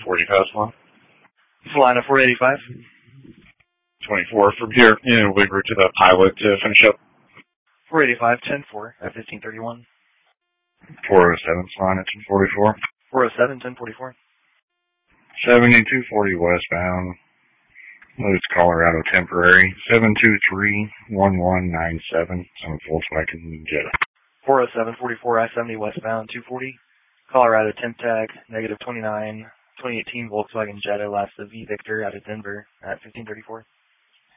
40 past 1. Flying a 485. 24 from here, and we route to the pilot to finish up. 485, 10-4 at 1531. 407 flying at 1044. 407, 1044. 7240 westbound. Loads Colorado temporary. 723-1197. Some Volkswagen Jetta. 407, 44 I-70 westbound, 240. Colorado temp tag, -29. 2018 Volkswagen Jetta, last of V Victor out of Denver at 1534.